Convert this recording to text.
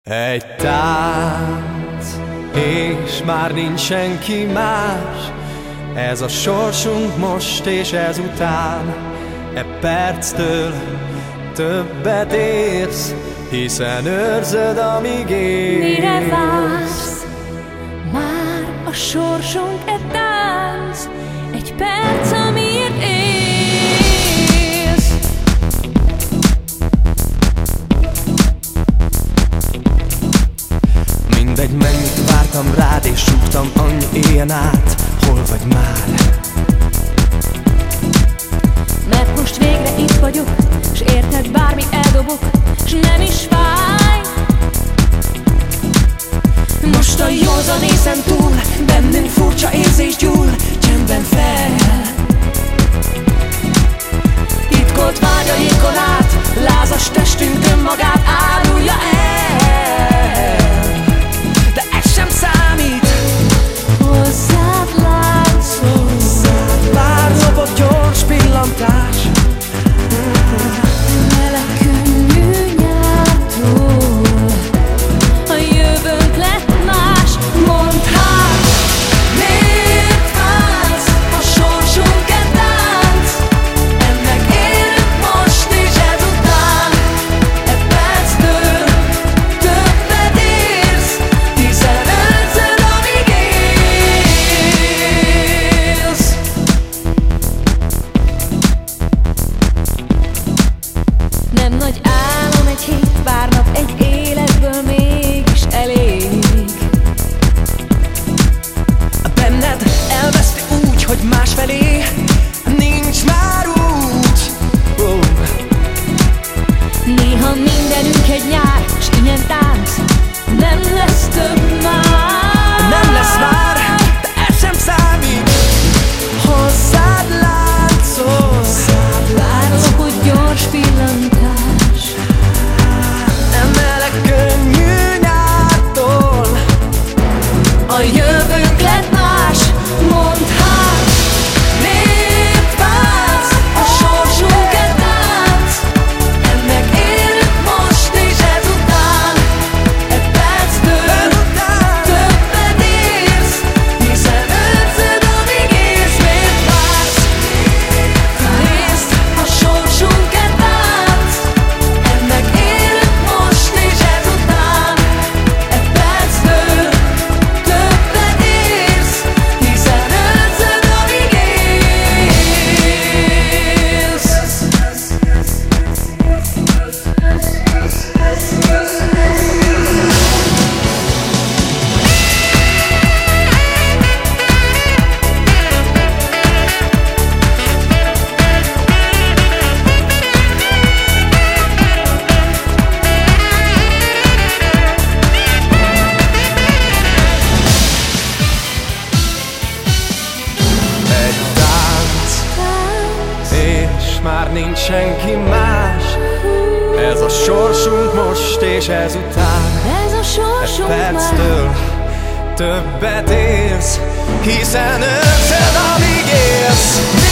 Egy tánc, és már nincs senki más. Ez a sorsunk most és ezután. E perctől többet érsz, hiszen őrzöd, amíg élsz. Mire vársz? Már a sorsunk egy tánc, egy perc, amiért élsz. Mindegy, mennyit vártam rád, és súgtam annyi éjjel át. Hol vagy már? Mert most végre itt vagyok, s érted, bármit eldobok, s nem is fáj. Most a józan észen túl bennünk furcsa érzés gyúl, csendben fel. Titkolt vágyaikon át, lázas testünk önmagát árulja el. De ez sem számít, hozzád láncol, Pár lopott gyors pillantás. meleg könnyű nyártól, a jövőnk lett más. Mondd hát, miért vársz? A sorsunk egy tánc, ennek élünk most és ezután. E perctől többet érsz, hiszen őrzöd, amíg élsz. Nem nagy álom egy hét, pár nap egy életből mégis elég. Benned elveszni úgy, hogy másfelé nincs már út. Néha mindenünk egy nyár, s ilyen tánc nem lesz több már. Nem lesz már, de ez sem számít. Hozzád láncol, Pár lopott gyors pillantás, emelek könnyű nyártól. a jövőnk lett más. Mondd hát, miért vársz? A sorsunk egy tánc, ennek élünk most és ezután. Egy perctől többet érsz, hiszen őrzöd, amíg élsz. Miért vársz? Nézd, a sorsunk egy tánc, ennek élünk most és ezután. Egy perctől többet érsz, hiszen őrzöd, amíg Egy tánc, és már nincs senki más. Ez a sorsunk most és ezután. Ez a sorsunk már. Perctől többet érsz, hiszen őrzöd, amíg élsz.